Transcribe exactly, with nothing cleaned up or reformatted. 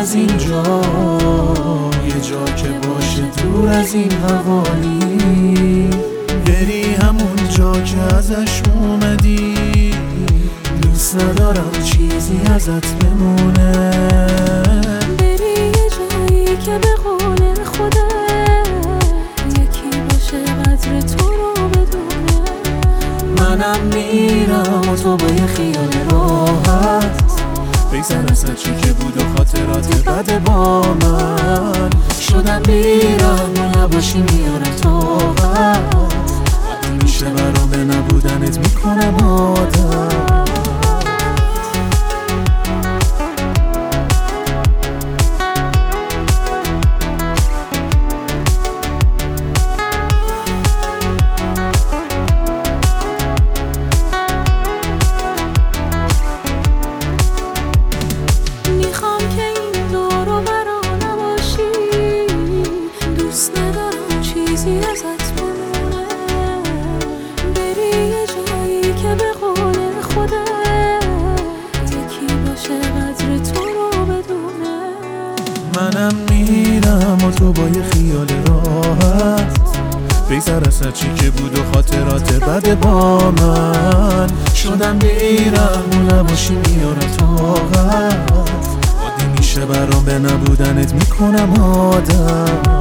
از اینجا، یه جا که باشه دور از این حوالی. بری همون جا که ازش اومدی، دوست ندارم چیزی ازت بمونه. بری یه جایی که به قول خودت یکی باشه قدر تو رو بدونه. منم میرم و تو با یه خیال راحت بگذر از هرچی که بود و خاطرات بد با من. شدم میرم و نباشی میارم طاقت، عادی میشه برام به نبودنت میکنم عادت. ازت بمونه. بری یه جایی که به قول خودت یکی باشه قدر تو رو بدونه. منم میرم و تو با یه خیال راحت بگذر از هرچی که بود و خاطرات بد با من. شدم میرم و نباشی میارم طاقت، عادی میشه برام به نبودنت میکنم عادت.